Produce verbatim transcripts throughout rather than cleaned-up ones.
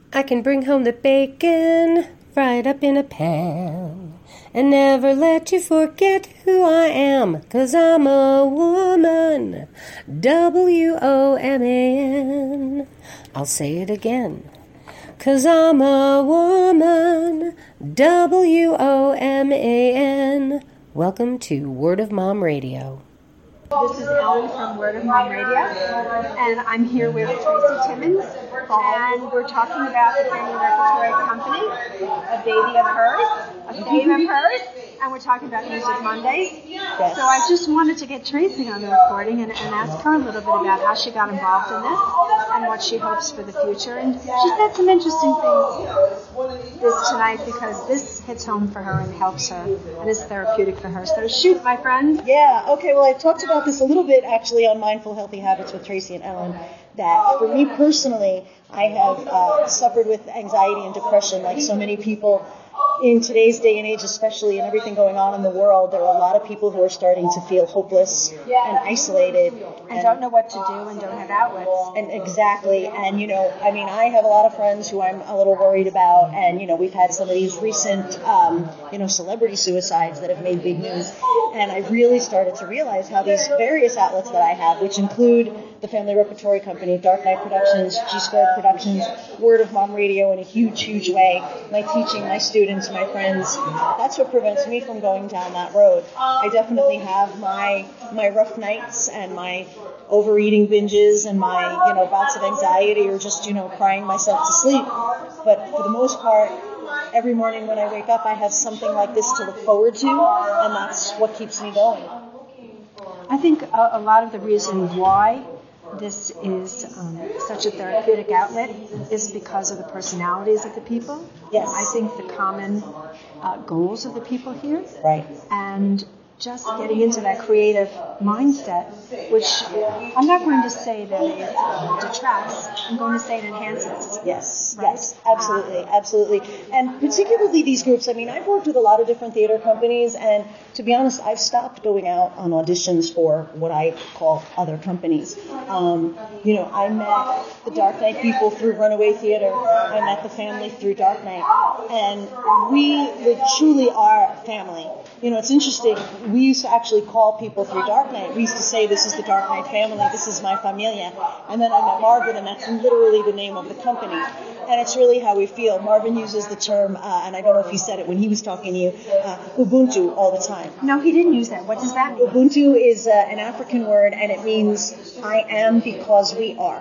I can bring home the bacon, fried up in a pan, and never let you forget who I am, 'cause I'm a woman, W O M A N. I'll say it again. 'Cause I'm a woman, W O M A N. Welcome to Word of Mom Radio. This is Ellen from Word of Mom Radio, and I'm here with Tracy Timmons, and we're talking about the Family Repertory Company, a baby of hers, a fave of hers, and we're talking about Music Mondays. Yes. So I just wanted to get Tracy on the recording and, and ask her a little bit about how she got involved in this and what she hopes for the future. And she said some interesting things this tonight because this hits home for her and helps her and is therapeutic for her. So shoot, my friend. Yeah, okay, well, I talked about this a little bit actually on Mindful Healthy Habits with Tracy and Ellen, that for me personally, I have uh, suffered with anxiety and depression like so many people. In today's day and age, especially, and everything going on in the world, there are a lot of people who are starting to feel hopeless and isolated. And, and don't know what to do and don't have outlets. And exactly. And, you know, I mean, I have a lot of friends who I'm a little worried about. And, you know, we've had some of these recent, um, you know, celebrity suicides that have made big news. And I really started to realize how these various outlets that I have, which include the Family Repertory Company, Dark Night Productions, G Squared Productions, Word of Mom Radio in a huge, huge way, my teaching, my students, my friends, that's what prevents me from going down that road. I definitely have my my rough nights and my overeating binges and my, you know, bouts of anxiety or just, you know, crying myself to sleep. But for the most part, every morning when I wake up, I have something like this to look forward to, and that's what keeps me going. I think a, a lot of the reason why this is um, such a therapeutic outlet is because of the personalities of the people. Yes. I think the common uh, goals of the people here. Right. And just getting into that creative mindset, which I'm not going to say that it detracts, I'm going to say it enhances. Yes, right? yes, absolutely, uh, absolutely. And particularly these groups, I mean, I've worked with a lot of different theater companies, and to be honest, I've stopped going out on auditions for what I call other companies. Um, you know, I met the Dark Night people through Runaway Theater. I met the family through Dark Night. And we truly are family. You know, it's interesting. We used to actually call people through Dark Night. We used to say, this is the Dark Night family, this is my familia. And then I met Marvin, and that's literally the name of the company. And it's really how we feel. Marvin uses the term, uh, and I don't know if he said it when he was talking to you, uh, Ubuntu all the time. No, he didn't use that. What does that mean? Ubuntu is uh, an African word, and it means I am because we are.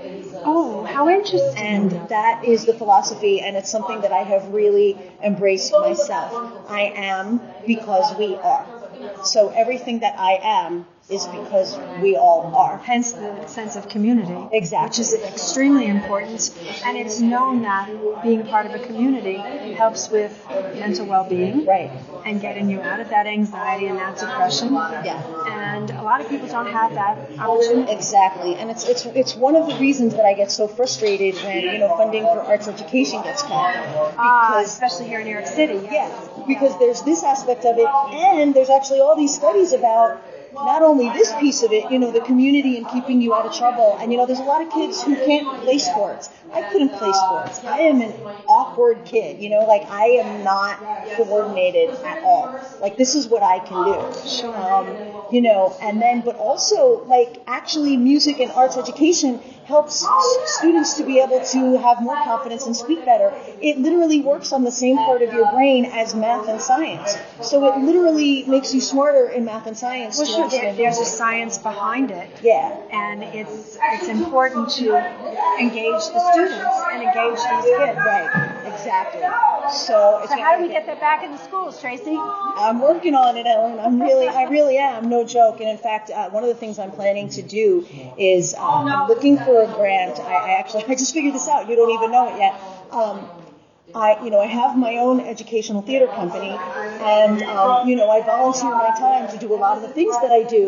Oh, how interesting. And that is the philosophy, and it's something that I have really embraced myself. I am because we are. So everything that I am is because we all are. Hence the sense of community. Exactly. Which is extremely important. And it's known that being part of a community helps with mental well-being. Right. And getting you out of that anxiety and that depression. Yeah. And a lot of people don't have that opportunity. Exactly. And it's it's it's one of the reasons that I get so frustrated when, you know, funding for arts education gets cut. Because, ah, especially here in New York City. Yeah. Because there's this aspect of it, and there's actually all these studies about not only this piece of it, you know, the community and keeping you out of trouble. And, you know, there's a lot of kids who can't play sports. I couldn't play sports. I am an awkward kid, you know, like I am not coordinated at all. Like, this is what I can do. Sure. Um, you know, and then, but also, like, actually music and arts education helps students to be able to have more confidence and speak better. It literally works on the same part of your brain as math and science. So it literally makes you smarter in math and science. Well, sure, there, there's a science behind it. Yeah. And it's it's important to engage the students and engage these kids. Right, exactly. So, so how do we get that back in the schools, Tracy? I'm working on it, Ellen. I'm really, I really am, no joke. And in fact, uh, one of the things I'm planning to do is um, I'm looking for a grant. I, I actually, I just figured this out. You don't even know it yet. Um, I, you know, I have my own educational theater company, and, um, you know, I volunteer my time to do a lot of the things that I do,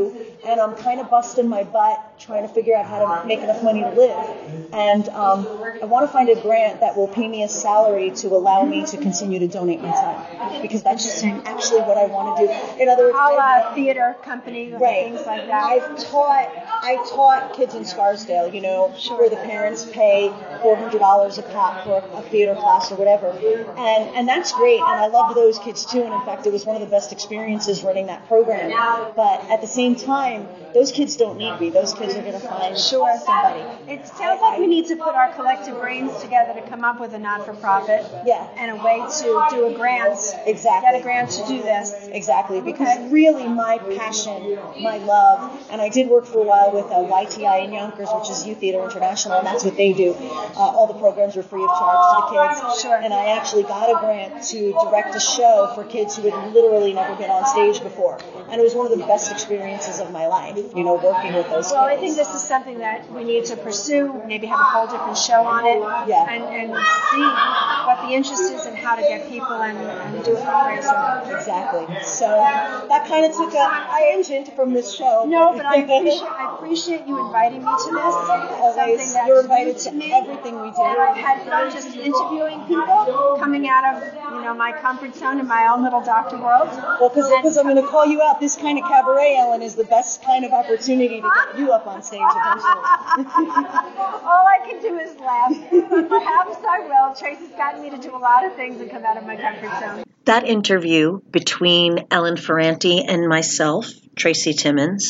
and I'm kind of busting my butt trying to figure out how to make enough money to live. And um, I want to find a grant that will pay me a salary to allow me to continue to donate my time, because that's just actually what I want to do. In other words, a theater company, right. things like that. I've taught I taught kids in Scarsdale, you know, sure. where the parents pay four hundred dollars a pop for a theater class or whatever, and and that's great, and I loved those kids too. And in fact, it was one of the best experiences running that program. But at the same time, those kids don't need me. Those kids are going to find sure. somebody. It sounds like we need to put our collective brains together to come up with a not-for-profit yeah. and a way to do a grant. Exactly. Get a grant to do this. Exactly. Because okay. really my passion, my love, and I did work for a while with uh, Y T I in Yonkers, which is Youth Theater International, and that's what they do. Uh, all the programs are free of charge to the kids. Sure. And I actually got a grant to direct a show for kids who had literally never been on stage before. And it was one of the best experiences of my life, you know, working with those well, kids. I think this is something that we need to pursue, maybe have a whole different show on it, yeah. and, and see what the interest is and how to get people and, and do a fundraiser. Exactly. So that kind of took a tangent from this show. No, but I appreciate, I appreciate you inviting me to this. Always. You're invited to me. everything we do. And I've had fun just interviewing people, coming out of, you know, my comfort zone in my own little doctor world. Well, because I'm going to call you out. This kind of cabaret, Ellen, is the best kind of opportunity to get you up on stage eventually. All I can do is laugh. Perhaps I will. Tracy's gotten me to do a lot of things and come out of my comfort zone. That interview between Ellen Ferranti and myself, Tracy Timmons,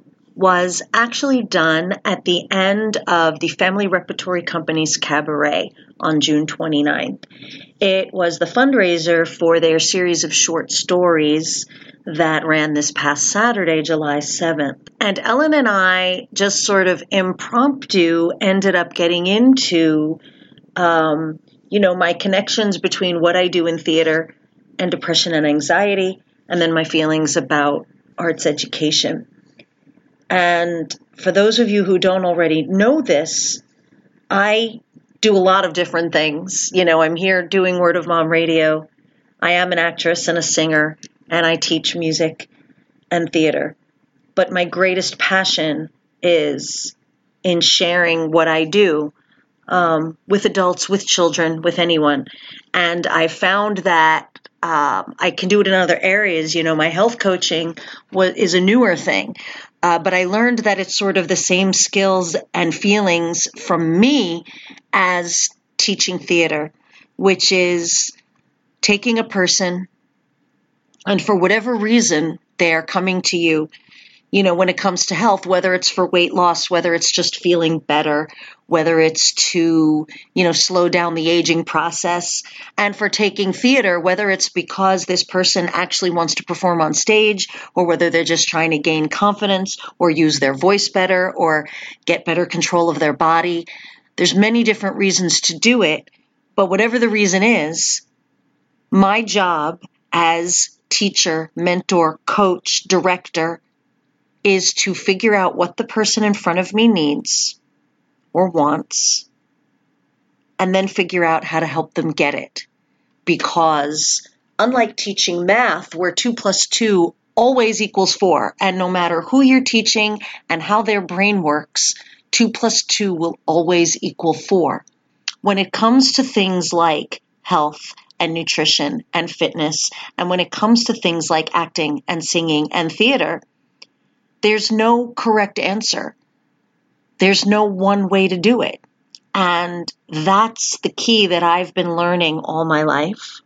was actually done at the end of the Family Repertory Company's Cabaret on June twenty-ninth. It was the fundraiser for their series of short stories that ran this past Saturday, July seventh. And Ellen and I just sort of impromptu ended up getting into, um, you know, my connections between what I do in theater and depression and anxiety, and then my feelings about arts education. And for those of you who don't already know this, I do a lot of different things. You know, I'm here doing Word of Mom Radio. I am an actress and a singer, and I teach music and theater. But my greatest passion is in sharing what I do um, with adults, with children, with anyone. And I found that um, I can do it in other areas. You know, my health coaching was, is a newer thing. Uh, but I learned that it's sort of the same skills and feelings from me as teaching theater, which is taking a person, and for whatever reason, they're coming to you, you know, when it comes to health, whether it's for weight loss, whether it's just feeling better, whether it's to, you know, slow down the aging process, and for taking theater, whether it's because this person actually wants to perform on stage, or whether they're just trying to gain confidence or use their voice better or get better control of their body. There's many different reasons to do it, but whatever the reason is, my job as teacher, mentor, coach, director is to figure out what the person in front of me needs or wants, and then figure out how to help them get it. Because unlike teaching math, where two plus two always equals four, and no matter who you're teaching and how their brain works, two plus two will always equal four. When it comes to things like health and nutrition and fitness, and when it comes to things like acting and singing and theater, there's no correct answer. There's no one way to do it. And that's the key that I've been learning all my life,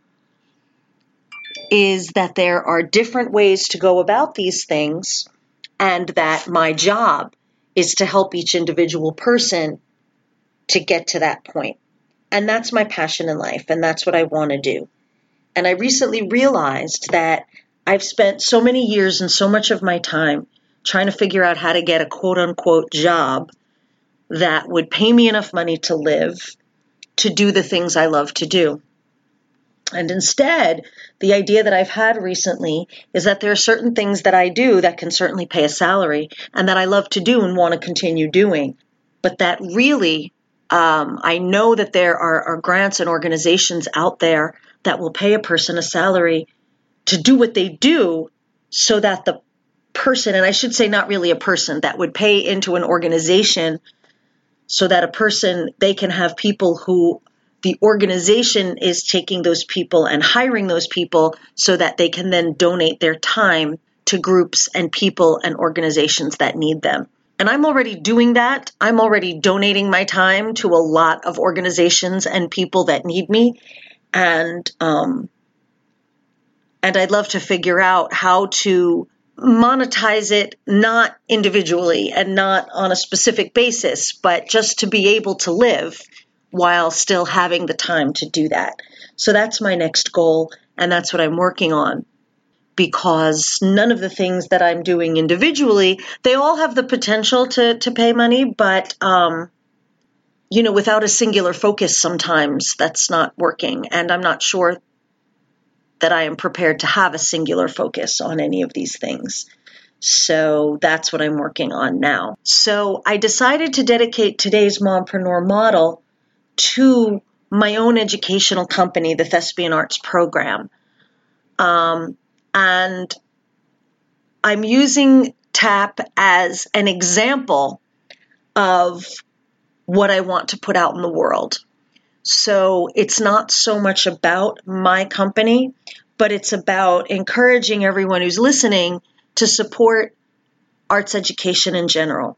is that there are different ways to go about these things, and that my job is to help each individual person to get to that point. And that's my passion in life, and that's what I want to do. And I recently realized that I've spent so many years and so much of my time trying to figure out how to get a quote-unquote job that would pay me enough money to live, to do the things I love to do. And instead, the idea that I've had recently is that there are certain things that I do that can certainly pay a salary and that I love to do and want to continue doing. But that really, um, I know that there are, are grants and organizations out there that will pay a person a salary to do what they do, so that the person, and I should say not really a person, that would pay into an organization so that a person, they can have people who the organization is taking those people and hiring those people so that they can then donate their time to groups and people and organizations that need them. And I'm already doing that. I'm already donating my time to a lot of organizations and people that need me. And, um, and I'd love to figure out how to monetize it, not individually and not on a specific basis, but just to be able to live while still having the time to do that. So that's my next goal, and that's what I'm working on. Because none of the things that I'm doing individually, they all have the potential to, to pay money, but, um, you know, without a singular focus, sometimes that's not working. And I'm not sure that I am prepared to have a singular focus on any of these things. So that's what I'm working on now. So I decided to dedicate today's Mompreneur Model to my own educational company, the Thespian Arts Program. Um, And I'm using TAP as an example of what I want to put out in the world. So it's not so much about my company, but it's about encouraging everyone who's listening to support arts education in general.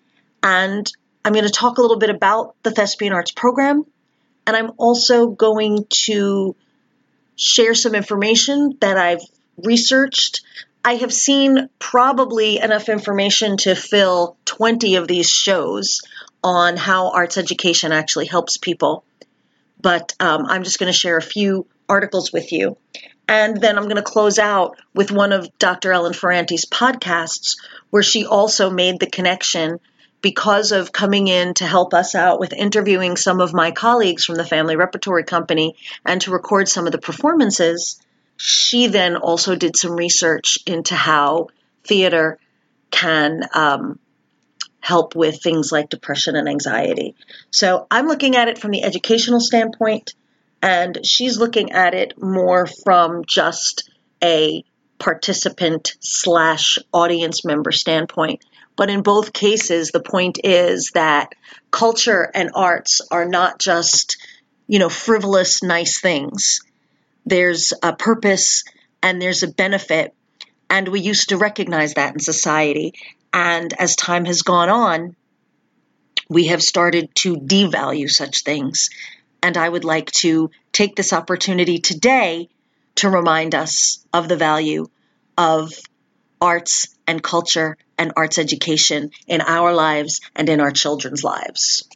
And I'm going to talk a little bit about the Thespian Arts Program, and I'm also going to share some information that I've researched. I have seen probably enough information to fill twenty of these shows on how arts education actually helps people. But um, I'm just going to share a few articles with you. And then I'm going to close out with one of Doctor Ellen Ferrante's podcasts, where she also made the connection because of coming in to help us out with interviewing some of my colleagues from the Family Repertory Company and to record some of the performances. She then also did some research into how theater can um, help with things like depression and anxiety. So I'm looking at it from the educational standpoint, and she's looking at it more from just a participant slash audience member standpoint. But in both cases, the point is that culture and arts are not just, you know, frivolous, nice things. There's a purpose and there's a benefit, and we used to recognize that in society. And as time has gone on, we have started to devalue such things. And I would like to take this opportunity today to remind us of the value of arts and culture and arts education in our lives and in our children's lives.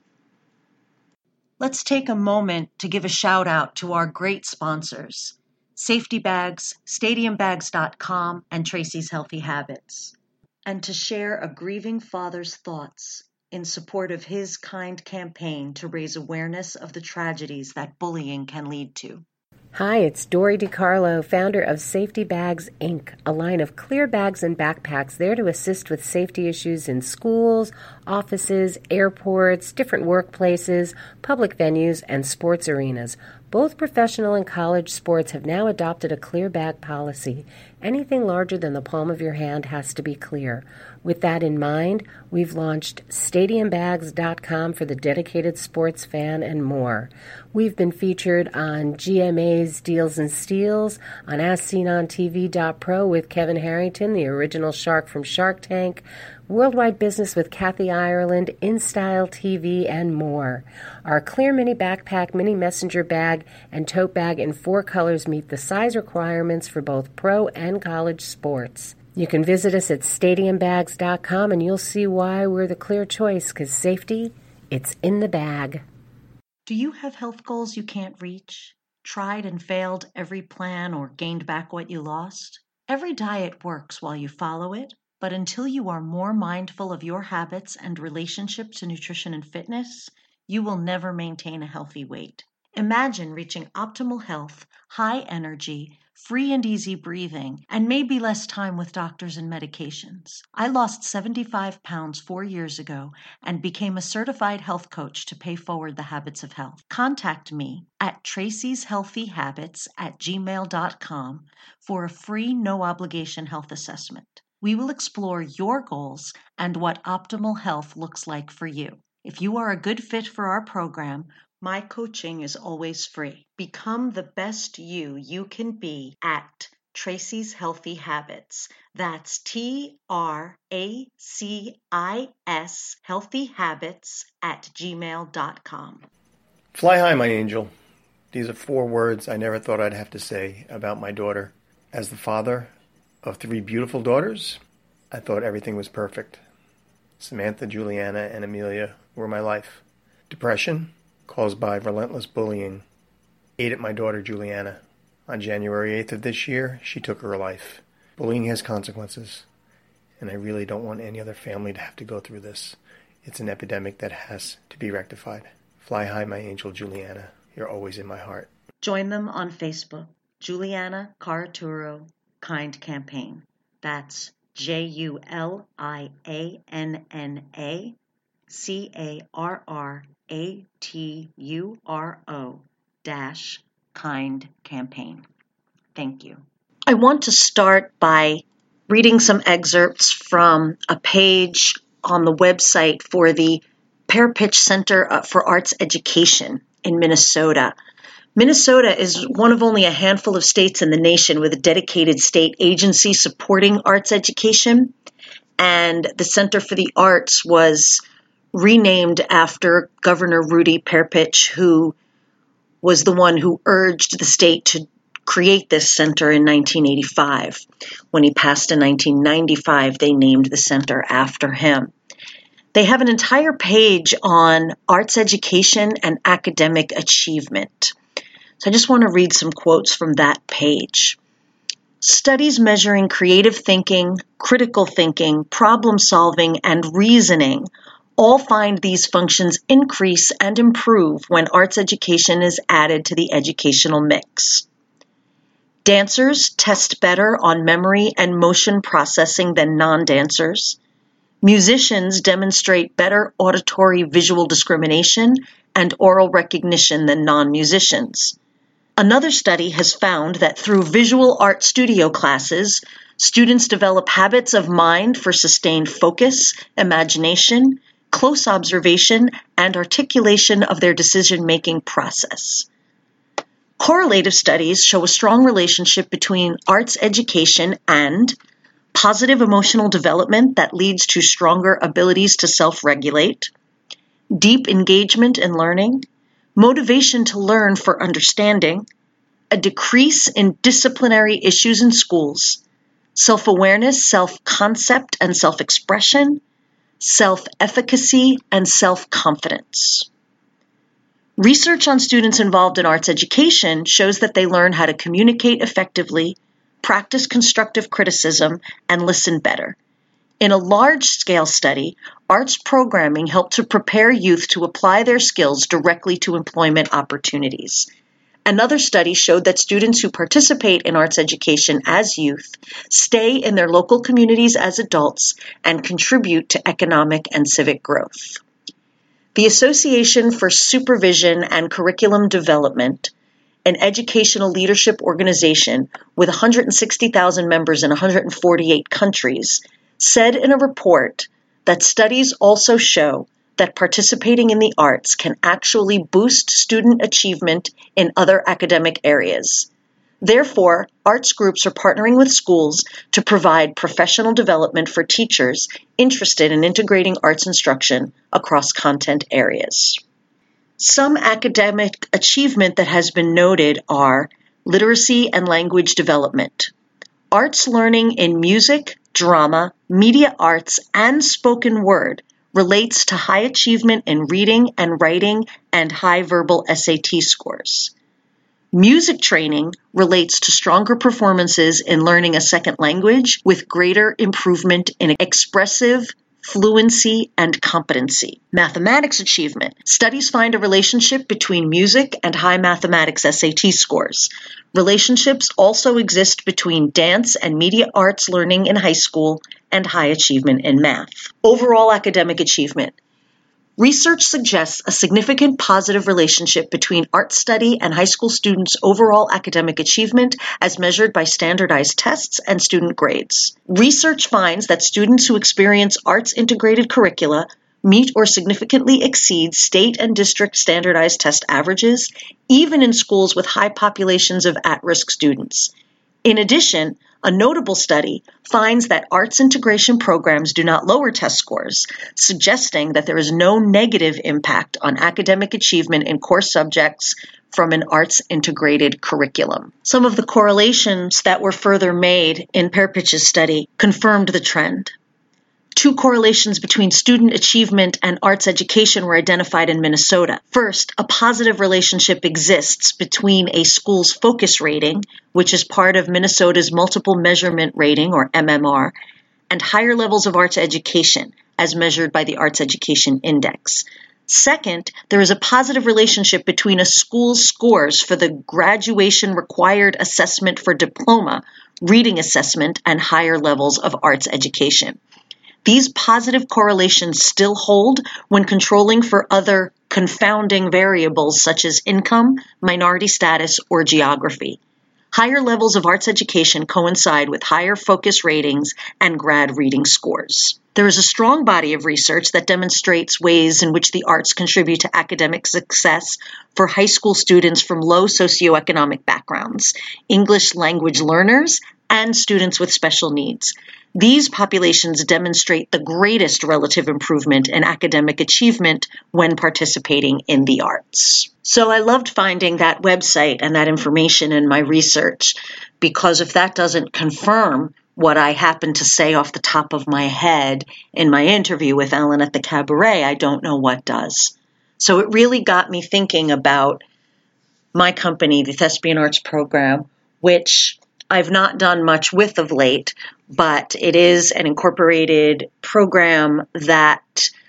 Let's take a moment to give a shout out to our great sponsors, Safety Bags, Stadium Bags dot com, and Tracy's Healthy Habits, and to share a grieving father's thoughts in support of his kind campaign to raise awareness of the tragedies that bullying can lead to. Hi, it's Dory DiCarlo, founder of Safety Bags, Incorporated, a line of clear bags and backpacks there to assist with safety issues in schools, offices, airports, different workplaces, public venues, and sports arenas. Both professional and college sports have now adopted a clear bag policy. Anything larger than the palm of your hand has to be clear. With that in mind, we've launched Stadium Bags dot com for the dedicated sports fan and more. We've been featured on G M A's Deals and Steals, on As Seen on T V dot pro with Kevin Harrington, the original shark from Shark Tank, Worldwide Business with Kathy Ireland, InStyle T V, and more. Our clear mini backpack, mini messenger bag, and tote bag in four colors meet the size requirements for both pro and college sports. You can visit us at Stadium Bags dot com and you'll see why we're the clear choice, because safety, it's in the bag. Do you have health goals you can't reach? Tried and failed every plan or gained back what you lost? Every diet works while you follow it, but until you are more mindful of your habits and relationship to nutrition and fitness, you will never maintain a healthy weight. Imagine reaching optimal health, high energy, free and easy breathing, and maybe less time with doctors and medications. I lost seventy-five pounds four years ago and became a certified health coach to pay forward the habits of health. Contact me at Tracy's Healthy Habits at gmail dot com for a free, no-obligation health assessment. We will explore your goals and what optimal health looks like for you. If you are a good fit for our program, my coaching is always free. Become the best you you can be at Tracy's Healthy Habits. That's T R A C I S Healthy Habits at gmail dot com. Fly high, my angel. These are four words I never thought I'd have to say about my daughter. As the father of three beautiful daughters, I thought everything was perfect. Samantha, Juliana, and Amelia were my life. Depression, caused by relentless bullying, ate at my daughter Juliana. On January eighth of this year, she took her life. Bullying has consequences, and I really don't want any other family to have to go through this. It's an epidemic that has to be rectified. Fly high, my angel Juliana. You're always in my heart. Join them on Facebook. Juliana Caraturo Kind Campaign. That's J U L I A N N A C A R R A T U R O dash Kind Campaign. Thank you. I want to start by reading some excerpts from a page on the website for the Pear Pitch Center for Arts Education in Minnesota. Minnesota is one of only a handful of states in the nation with a dedicated state agency supporting arts education, and the Center for the Arts was renamed after Governor Rudy Pear Pitch, who was the one who urged the state to create this center in nineteen eighty-five. When he passed in nineteen ninety-five, they named the center after him. They have an entire page on arts education and academic achievement. So I just want to read some quotes from that page. Studies measuring creative thinking, critical thinking, problem solving, and reasoning all find these functions increase and improve when arts education is added to the educational mix. Dancers test better on memory and motion processing than non-dancers. Musicians demonstrate better auditory visual discrimination and oral recognition than non-musicians. Another study has found that through visual art studio classes, students develop habits of mind for sustained focus, imagination, close observation, and articulation of their decision-making process. Correlative studies show a strong relationship between arts education and positive emotional development that leads to stronger abilities to self-regulate, deep engagement in learning, motivation to learn for understanding, a decrease in disciplinary issues in schools, self-awareness, self-concept and self-expression, self-efficacy, and self-confidence. Research on students involved in arts education shows that they learn how to communicate effectively, practice constructive criticism, and listen better. In a large-scale study, arts programming helped to prepare youth to apply their skills directly to employment opportunities. Another study showed that students who participate in arts education as youth stay in their local communities as adults and contribute to economic and civic growth. The Association for Supervision and Curriculum Development, an educational leadership organization with one hundred sixty thousand members in one hundred forty-eight countries, said in a report that studies also show that participating in the arts can actually boost student achievement in other academic areas. Therefore, arts groups are partnering with schools to provide professional development for teachers interested in integrating arts instruction across content areas. Some academic achievement that has been noted are literacy and language development. Arts learning in music, drama, media arts, and spoken word relates to high achievement in reading and writing and high verbal S A T scores. Music training relates to stronger performances in learning a second language with greater improvement in expressive fluency, and competency. Mathematics achievement. Studies find a relationship between music and high mathematics S A T scores. Relationships also exist between dance and media arts learning in high school and high achievement in math. Overall academic achievement. Research suggests a significant positive relationship between art study and high school students' overall academic achievement as measured by standardized tests and student grades. Research finds that students who experience arts-integrated curricula meet or significantly exceed state and district standardized test averages, even in schools with high populations of at-risk students. In addition, a notable study finds that arts integration programs do not lower test scores, suggesting that there is no negative impact on academic achievement in core subjects from an arts-integrated curriculum. Some of the correlations that were further made in Perpich's study confirmed the trend. Two correlations between student achievement and arts education were identified in Minnesota. First, a positive relationship exists between a school's focus rating, which is part of Minnesota's multiple measurement rating, or M M R, and higher levels of arts education, as measured by the Arts Education Index. Second, there is a positive relationship between a school's scores for the graduation required assessment for diploma, reading assessment, and higher levels of arts education. These positive correlations still hold when controlling for other confounding variables such as income, minority status, or geography. Higher levels of arts education coincide with higher focus ratings and grad reading scores. There is a strong body of research that demonstrates ways in which the arts contribute to academic success for high school students from low socioeconomic backgrounds, English language learners, and students with special needs. These populations demonstrate the greatest relative improvement in academic achievement when participating in the arts. So I loved finding that website and that information in my research, because if that doesn't confirm what I happen to say off the top of my head in my interview with Ellen at the Cabaret, I don't know what does. So it really got me thinking about my company, the Thespian Arts Program, which I've not done much with of late, but it is an incorporated program that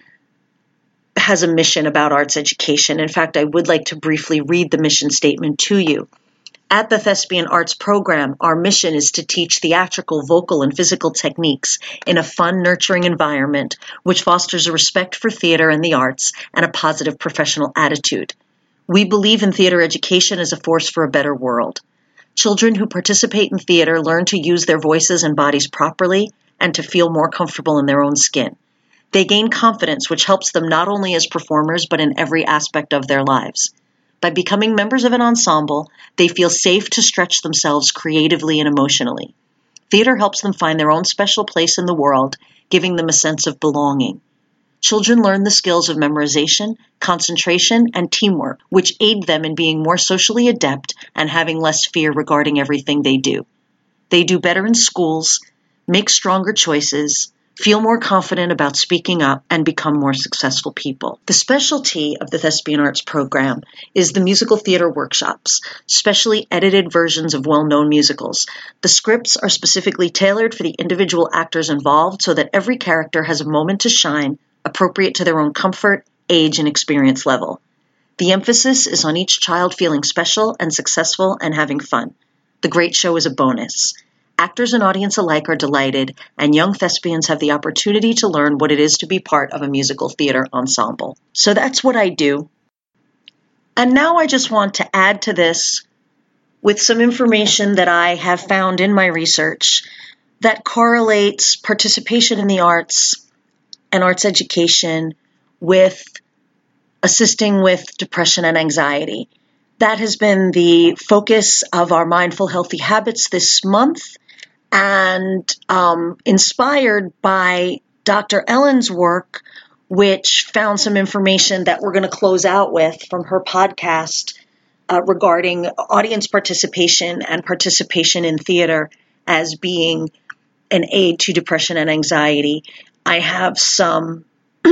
has a mission about arts education. In fact, I would like to briefly read the mission statement to you. At the Thespian Arts Program, our mission is to teach theatrical, vocal, and physical techniques in a fun, nurturing environment which fosters a respect for theater and the arts and a positive professional attitude. We believe in theater education as a force for a better world. Children who participate in theater learn to use their voices and bodies properly and to feel more comfortable in their own skin. They gain confidence, which helps them not only as performers, but in every aspect of their lives. By becoming members of an ensemble, they feel safe to stretch themselves creatively and emotionally. Theater helps them find their own special place in the world, giving them a sense of belonging. Children learn the skills of memorization, concentration, and teamwork, which aid them in being more socially adept and having less fear regarding everything they do. They do better in schools, make stronger choices, feel more confident about speaking up, and become more successful people. The specialty of the Thespian Arts Program is the musical theater workshops, specially edited versions of well-known musicals. The scripts are specifically tailored for the individual actors involved so that every character has a moment to shine, appropriate to their own comfort, age, and experience level. The emphasis is on each child feeling special and successful and having fun. The great show is a bonus. Actors and audience alike are delighted, and young thespians have the opportunity to learn what it is to be part of a musical theater ensemble. So that's what I do. And now I just want to add to this with some information that I have found in my research that correlates participation in the arts and arts education with assisting with depression and anxiety. That has been the focus of our Mindful Healthy Habits this month, and um, inspired by Doctor Ellen's work, which found some information that we're going to close out with from her podcast uh, regarding audience participation and participation in theater as being an aid to depression and anxiety. I have some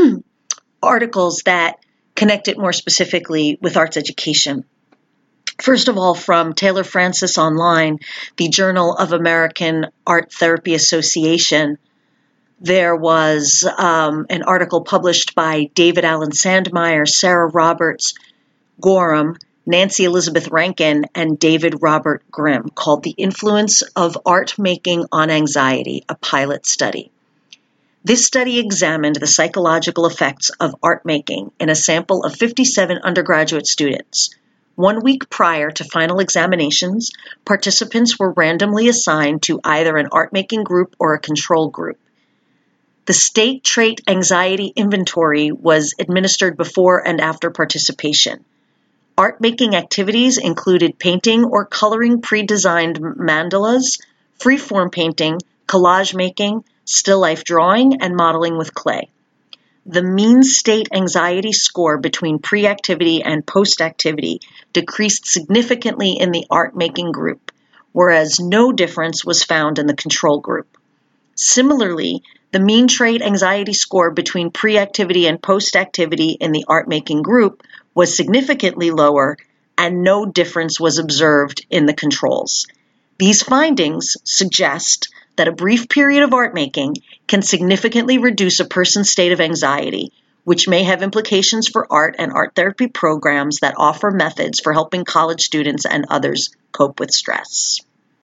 articles that connect it more specifically with arts education. First of all, from Taylor Francis Online, the Journal of American Art Therapy Association, there was um, an article published by David Allen Sandmeyer, Sarah Roberts Gorham, Nancy Elizabeth Rankin, and David Robert Grimm called The Influence of Art Making on Anxiety, a Pilot Study. This study examined the psychological effects of art making in a sample of fifty-seven undergraduate students. One week prior to final examinations, participants were randomly assigned to either an art-making group or a control group. The State Trait Anxiety Inventory was administered before and after participation. Art-making activities included painting or coloring pre-designed mandalas, free-form painting, collage making, still life drawing, and modeling with clay. The mean state anxiety score between pre-activity and post-activity decreased significantly in the art-making group, whereas no difference was found in the control group. Similarly, the mean trait anxiety score between pre-activity and post-activity in the art-making group was significantly lower, and no difference was observed in the controls. These findings suggest that a brief period of art making can significantly reduce a person's state of anxiety, which may have implications for art and art therapy programs that offer methods for helping college students and others cope with stress.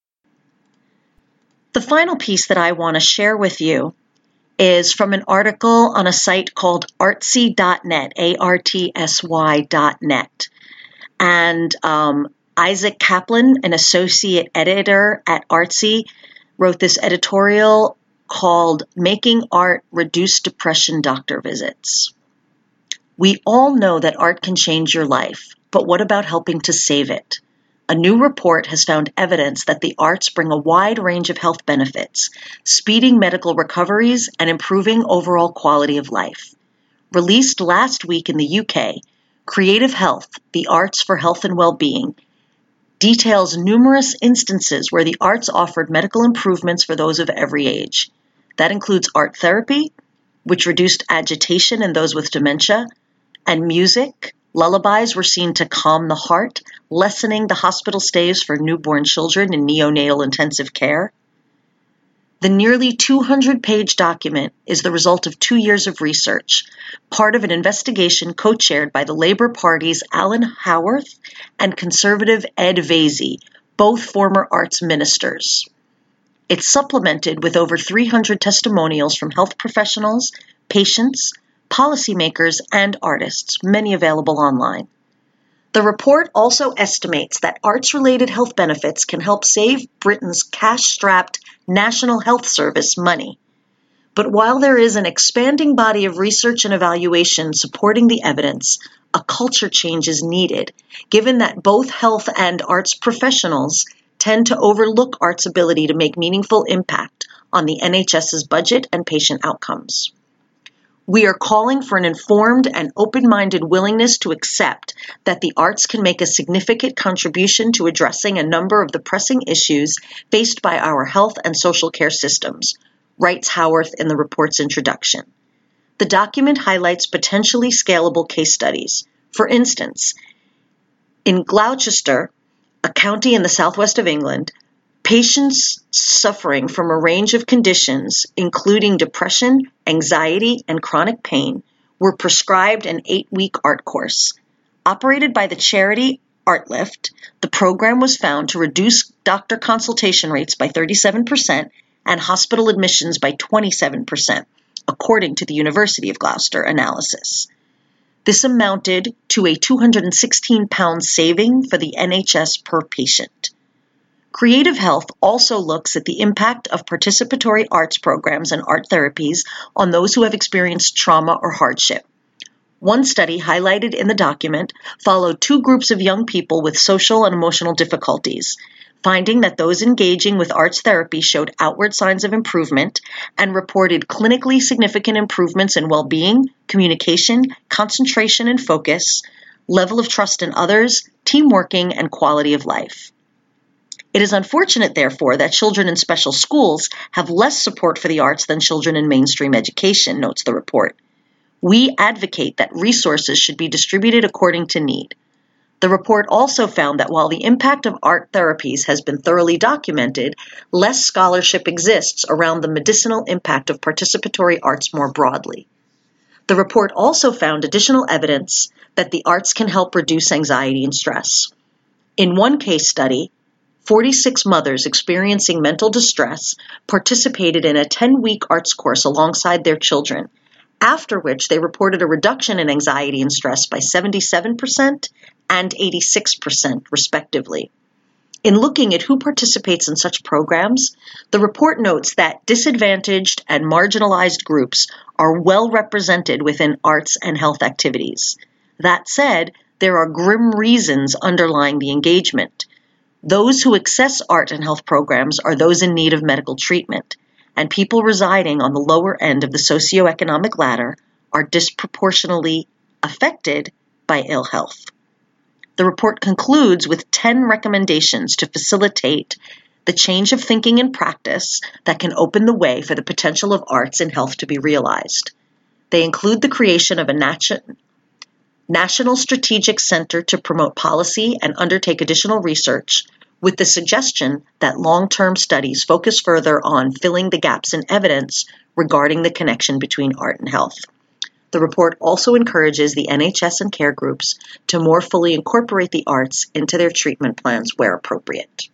The final piece that I want to share with you is from an article on a site called artsy dot net, A R T S Y dot net. And um, Isaac Kaplan, an associate editor at Artsy, wrote this editorial called Making Art Reduce Depression Doctor Visits. We all know that art can change your life, but what about helping to save it? A new report has found evidence that the arts bring a wide range of health benefits, speeding medical recoveries and improving overall quality of life. Released last week in the U K, Creative Health, The Arts for Health and Well-Being, details numerous instances where the arts offered medical improvements for those of every age. That includes art therapy, which reduced agitation in those with dementia, and music. Lullabies were seen to calm the heart, lessening the hospital stays for newborn children in neonatal intensive care. The nearly two hundred page document is the result of two years of research, part of an investigation co-chaired by the Labour Party's Alan Howarth and Conservative Ed Vaizey, both former arts ministers. It's supplemented with over three hundred testimonials from health professionals, patients, policymakers, and artists, many available online. The report also estimates that arts-related health benefits can help save Britain's cash-strapped National Health Service money. But while there is an expanding body of research and evaluation supporting the evidence, a culture change is needed, given that both health and arts professionals tend to overlook art's ability to make meaningful impact on the NHS's budget and patient outcomes. We are calling for an informed and open-minded willingness to accept that the arts can make a significant contribution to addressing a number of the pressing issues faced by our health and social care systems, writes Howarth in the report's introduction. The document highlights potentially scalable case studies. For instance, in Gloucester, a county in the southwest of England, patients suffering from a range of conditions, including depression, anxiety, and chronic pain, were prescribed an eight-week art course. Operated by the charity ArtLift, the program was found to reduce doctor consultation rates by thirty-seven percent and hospital admissions by twenty-seven percent, according to the University of Gloucester analysis. This amounted to a two hundred sixteen pounds saving for the N H S per patient. Creative Health also looks at the impact of participatory arts programs and art therapies on those who have experienced trauma or hardship. One study highlighted in the document followed two groups of young people with social and emotional difficulties, finding that those engaging with arts therapy showed outward signs of improvement and reported clinically significant improvements in well-being, communication, concentration and focus, level of trust in others, team working, and quality of life. It is unfortunate, therefore, that children in special schools have less support for the arts than children in mainstream education, notes the report. We advocate that resources should be distributed according to need. The report also found that while the impact of art therapies has been thoroughly documented, less scholarship exists around the medicinal impact of participatory arts more broadly. The report also found additional evidence that the arts can help reduce anxiety and stress. In one case study, forty-six mothers experiencing mental distress participated in a ten-week arts course alongside their children, after which they reported a reduction in anxiety and stress by seventy-seven percent and eighty-six percent, respectively. In looking at who participates in such programs, the report notes that disadvantaged and marginalized groups are well represented within arts and health activities. That said, there are grim reasons underlying the engagement. Those who access art and health programs are those in need of medical treatment, and people residing on the lower end of the socioeconomic ladder are disproportionately affected by ill health. The report concludes with ten recommendations to facilitate the change of thinking and practice that can open the way for the potential of arts and health to be realized. They include the creation of a nation, National Strategic Center to promote policy and undertake additional research, with the suggestion that long-term studies focus further on filling the gaps in evidence regarding the connection between art and health. The report also encourages the N H S and care groups to more fully incorporate the arts into their treatment plans where appropriate.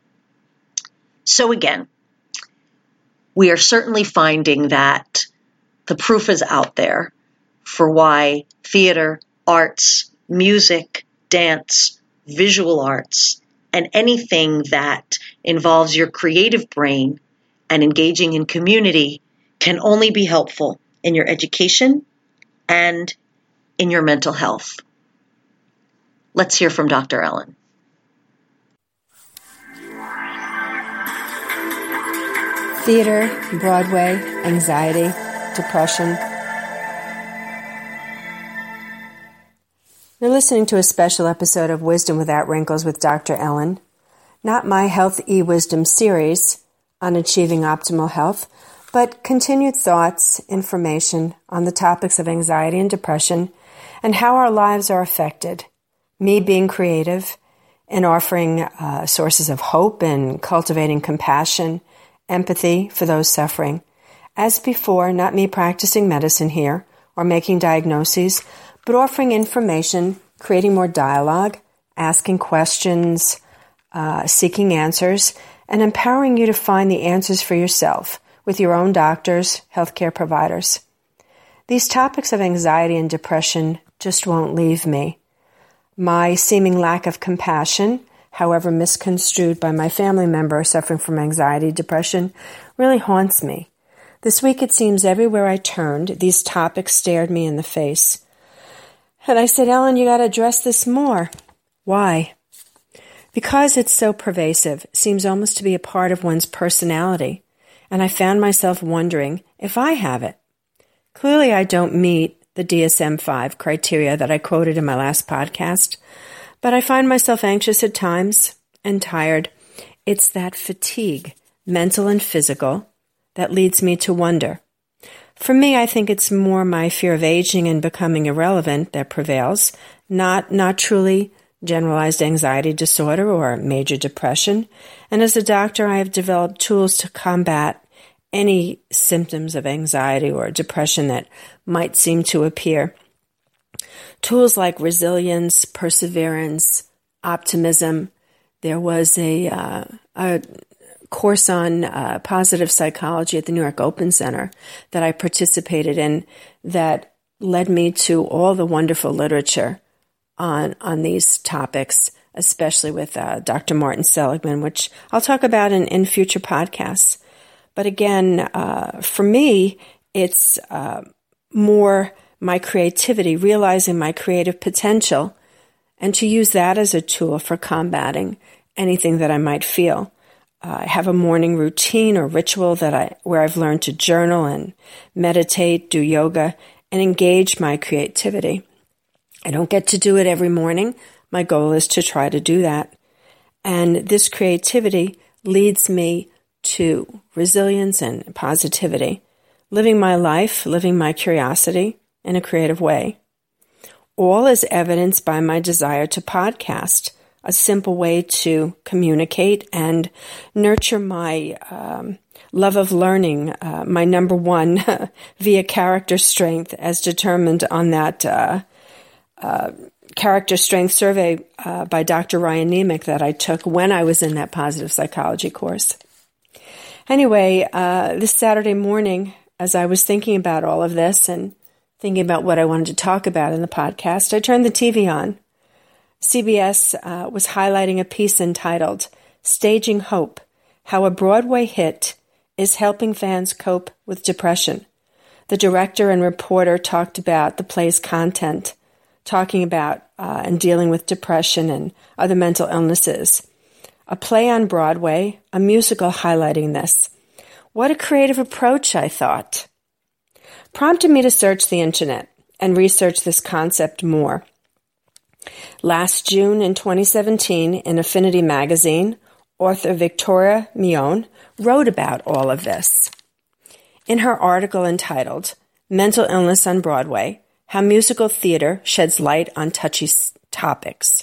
So again, we are certainly finding that the proof is out there for why theater, arts, music, dance, visual arts, and anything that involves your creative brain and engaging in community can only be helpful in your education and in your mental health. Let's hear from Doctor Ellen. Theater, Broadway, anxiety, depression. You're listening to a special episode of Wisdom Without Wrinkles with Doctor Ellen, not my Health E-Wisdom series on achieving optimal health, but continued thoughts, information on the topics of anxiety and depression and how our lives are affected. Me being creative and offering uh, sources of hope and cultivating compassion, empathy for those suffering. As before, not me practicing medicine here or making diagnoses, but offering information, creating more dialogue, asking questions, uh, seeking answers, and empowering you to find the answers for yourself with your own doctors, healthcare providers. These topics of anxiety and depression just won't leave me. My seeming lack of compassion, however misconstrued by my family member suffering from anxiety, depression, really haunts me. This week it seems everywhere I turned, these topics stared me in the face. And I said, Ellen, you got to address this more. Why? Because it's so pervasive, it seems almost to be a part of one's personality. And I found myself wondering if I have it. Clearly, I don't meet the D S M five criteria that I quoted in my last podcast, but I find myself anxious at times and tired. It's that fatigue, mental and physical, that leads me to wonder. For me, I think it's more my fear of aging and becoming irrelevant that prevails, not not truly generalized anxiety disorder or major depression. And as a doctor, I have developed tools to combat any symptoms of anxiety or depression that might seem to appear. Tools like resilience, perseverance, optimism. There was a, uh, a course on uh, positive psychology at the New York Open Center that I participated in that led me to all the wonderful literature on on these topics, especially with uh, Doctor Martin Seligman, which I'll talk about in, in future podcasts. But again, uh, for me, it's uh, more my creativity, realizing my creative potential, and to use that as a tool for combating anything that I might feel. Uh, I have a morning routine or ritual that I where I've learned to journal and meditate, do yoga, and engage my creativity. I don't get to do it every morning. My goal is to try to do that. And this creativity leads me to resilience and positivity, living my life, living my curiosity in a creative way. All is evidenced by my desire to podcast, a simple way to communicate and nurture my um, love of learning, uh, my number one via character strength as determined on that uh, uh, character strength survey uh, by Doctor Ryan Nemec that I took when I was in that positive psychology course. Anyway, uh, this Saturday morning, as I was thinking about all of this and thinking about what I wanted to talk about in the podcast, I turned the T V on. C B S uh, was highlighting a piece entitled Staging Hope, How a Broadway Hit is Helping Fans Cope with Depression. The director and reporter talked about the play's content, talking about uh, and dealing with depression and other mental illnesses. A play on Broadway, a musical highlighting this. What a creative approach, I thought. Prompted me to search the internet and research this concept more. Last June in twenty seventeen, in Affinity magazine, author Victoria Mion wrote about all of this. In her article entitled Mental Illness on Broadway, How Musical Theater Sheds Light on Touchy Topics.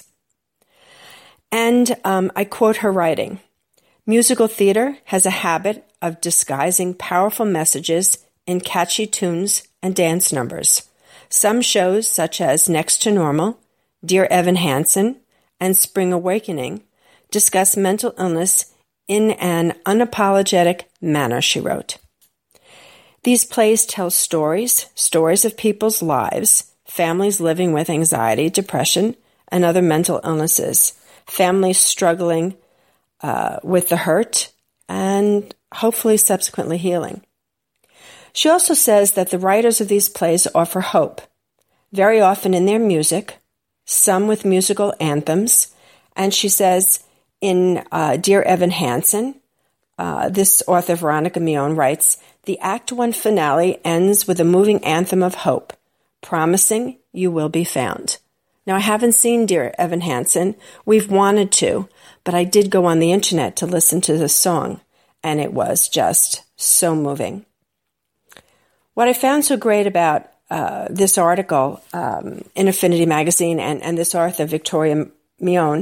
And um, I quote her writing, musical theater has a habit of disguising powerful messages in catchy tunes and dance numbers. Some shows, such as Next to Normal, Dear Evan Hansen, and Spring Awakening, discuss mental illness in an unapologetic manner, she wrote. These plays tell stories, stories of people's lives, families living with anxiety, depression, and other mental illnesses, families struggling uh, with the hurt, and hopefully subsequently healing. She also says that the writers of these plays offer hope, very often in their music, some with musical anthems, and she says in uh, Dear Evan Hansen, uh, this author Veronica Mion writes, the Act One finale ends with a moving anthem of hope, promising you will be found. Now, I haven't seen Dear Evan Hansen. We've wanted to, but I did go on the internet to listen to the song, and it was just so moving. What I found so great about uh, this article um, in Affinity magazine and, and this author, Victoria Mion,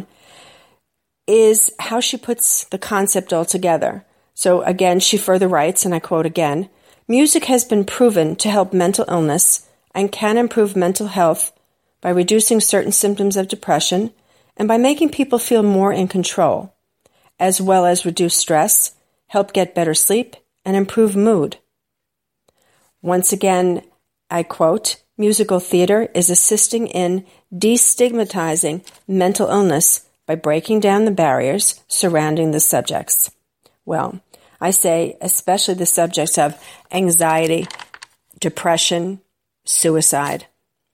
is how she puts the concept all together. So again, she further writes, and I quote again, music has been proven to help mental illness and can improve mental health by reducing certain symptoms of depression and by making people feel more in control, as well as reduce stress, help get better sleep, and improve mood. Once again, I quote, musical theater is assisting in destigmatizing mental illness by breaking down the barriers surrounding the subjects. Well, I say especially the subjects of anxiety, depression, suicide.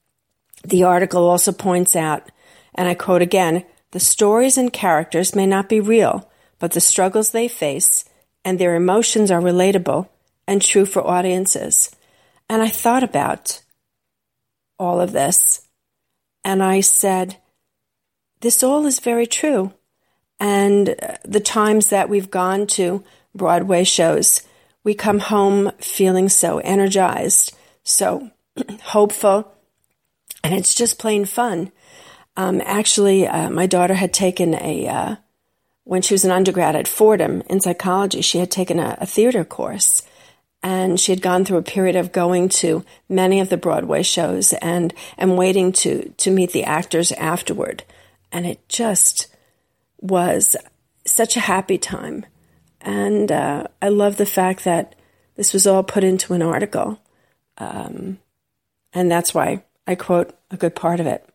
The article also points out, and I quote again, the stories and characters may not be real, but the struggles they face and their emotions are relatable and true for audiences. And I thought about all of this, and I said, this all is very true. And the times that we've gone to Broadway shows, we come home feeling so energized, so hopeful, and it's just plain fun. Um, actually, uh, my daughter had taken a, uh, when she was an undergrad at Fordham in psychology, she had taken a, a theater course, and she had gone through a period of going to many of the Broadway shows and, and waiting to, to meet the actors afterward. And it just was such a happy time. And uh, I love the fact that this was all put into an article. Um, and that's why I quote a good part of it.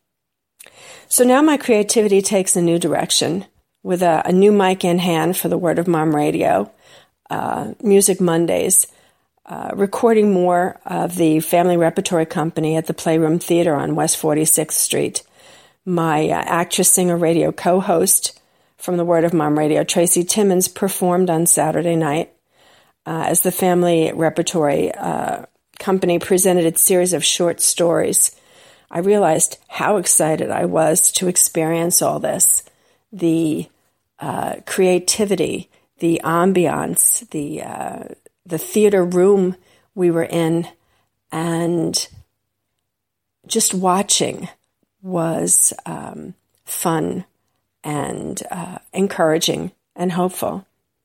So now my creativity takes a new direction with a, a new mic in hand for the Word of Mom Radio, uh, Music Mondays, uh, recording more of the Family Repertory Company at the Playroom Theater on West forty-sixth Street. My uh, actress, singer, radio co-host from the Word of Mom Radio, Tracy Timmons, performed on Saturday night uh, as the Family Repertory uh, Company presented its series of short stories. I realized how excited I was to experience all this, the uh, creativity, the ambiance, the uh, the theater room we were in, and just watching was um, fun and uh, encouraging and hopeful.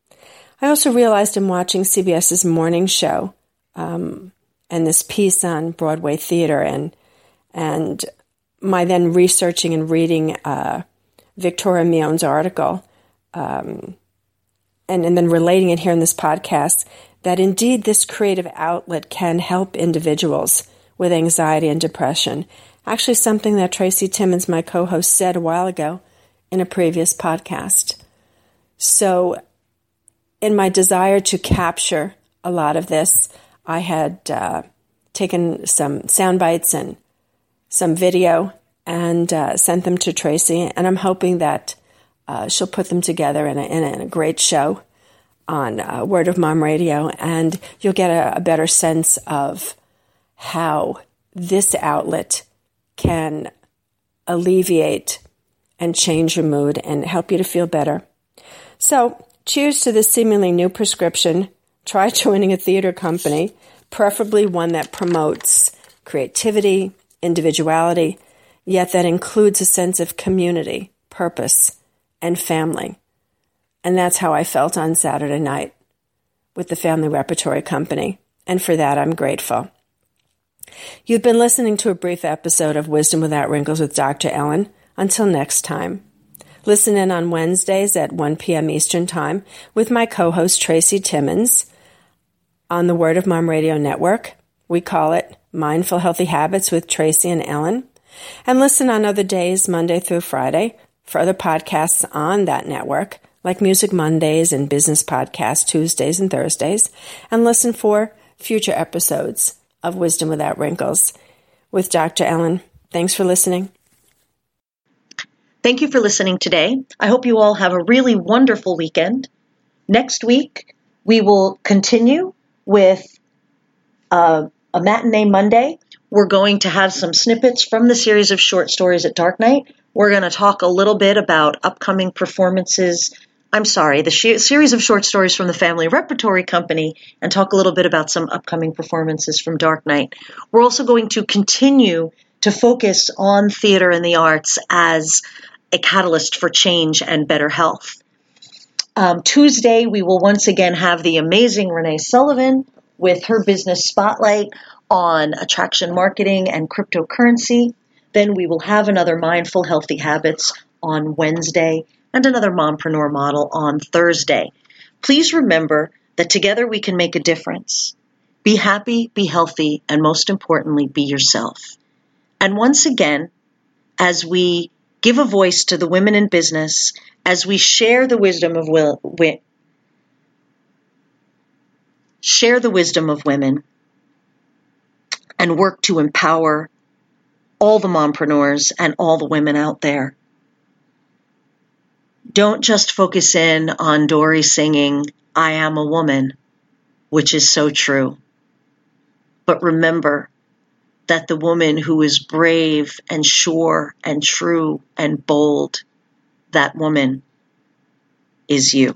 I also realized in watching CBS's morning show um, and this piece on Broadway theater and and my then researching and reading uh, Victoria Mion's article, um, and, and then relating it here in this podcast, that indeed this creative outlet can help individuals with anxiety and depression. Actually, something that Tracy Timmons, my co-host, said a while ago in a previous podcast. So in my desire to capture a lot of this, I had uh, taken some sound bites and some video and uh, sent them to Tracy, and I'm hoping that uh, she'll put them together in a, in a, in a great show on uh, Word of Mom Radio, and you'll get a, a better sense of how this outlet can alleviate and change your mood and help you to feel better. So, cheers to this seemingly new prescription. Try joining a theater company, preferably one that promotes creativity, individuality, yet that includes a sense of community, purpose, and family. And that's how I felt on Saturday night with the Family Repertory Company, and for that I'm grateful. You've been listening to a brief episode of Wisdom Without Wrinkles with Doctor Ellen. Until next time. Listen in on Wednesdays at one p.m. Eastern Time with my co-host Tracy Timmons on the Word of Mom Radio Network. We call it Mindful Healthy Habits with Tracy and Ellen. And listen on other days, Monday through Friday, for other podcasts on that network, like Music Mondays and Business Podcasts Tuesdays and Thursdays. And listen for future episodes of Wisdom Without Wrinkles with Doctor Ellen. Thanks for listening. Thank you for listening today. I hope you all have a really wonderful weekend. Next week, we will continue with uh, a Matinee Monday. We're going to have some snippets from the series of short stories at Dark Night. We're going to talk a little bit about upcoming performances. I'm sorry, the sh- series of short stories from the Family Repertory Company, and talk a little bit about some upcoming performances from Dark Night. We're also going to continue to focus on theater and the arts as a catalyst for change and better health. Um, Tuesday, we will once again have the amazing Renee Sullivan with her business spotlight on attraction marketing and cryptocurrency. Then we will have another Mindful Healthy Habits on Wednesday and another Mompreneur Model on Thursday. Please remember that together we can make a difference. Be happy, be healthy, and most importantly, be yourself. And once again, as we give a voice to the women in business, as we share the wisdom of will, wi- share the wisdom of women, and work to empower all the mompreneurs and all the women out there. Don't just focus in on Dory singing, "I am a woman," which is so true. But remember that the woman who is brave and sure and true and bold, that woman is you.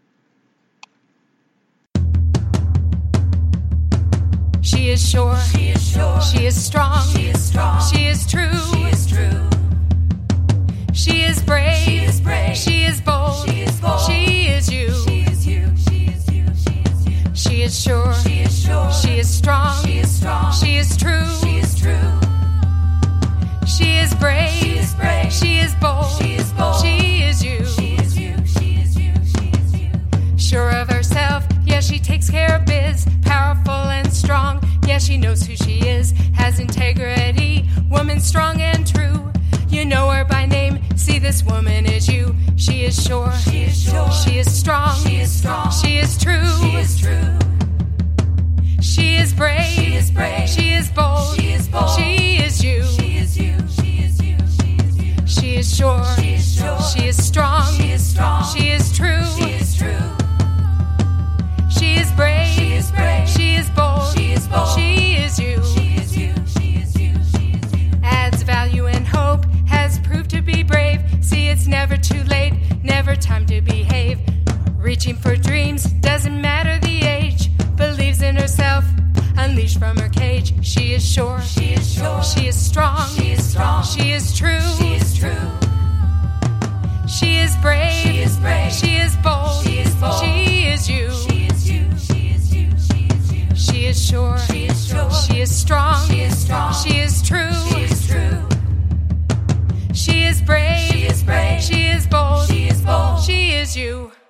She is sure. She is sure. She is strong. She is strong. She is true. She is true. She is brave. She is brave. She is bold. She is bold. She is you. She is you. She is you. She is you. She is sure. She is sure. She is strong. She is strong. She is true. She is true. She is brave. She is brave. She is bold. She is bold. She is you. She is you. She is you. She is you. Sure of herself, yeah, she takes care of biz. Powerful and strong, yeah, she knows who she is. Has integrity, woman strong and true. You know her by name, see this woman is you. She is sure, she is sure. She is strong, she is strong. She is true, she is true. She is brave, she is brave. She is bold, she is bold. She is you, she is you. She is you, she is you. She is sure, she is sure. She is strong, she is strong. She is true, she is true. She is brave, she is brave. She is bold, she is bold. She is you, she is you. She is you, she is you. Adds value and hope, has proved to be brave. See, it's never too late, never time to behave. Reaching for dreams, doesn't matter the age. Believes in herself, unleashed from her cage. She is sure, she is sure. She is strong, she is strong. She is true, she is true. She is brave, she is brave. She is bold, she is bold. She is you, she is you. She is you, she is you. She is sure, she is sure. She is strong, she is strong. She is true, she is true. is you.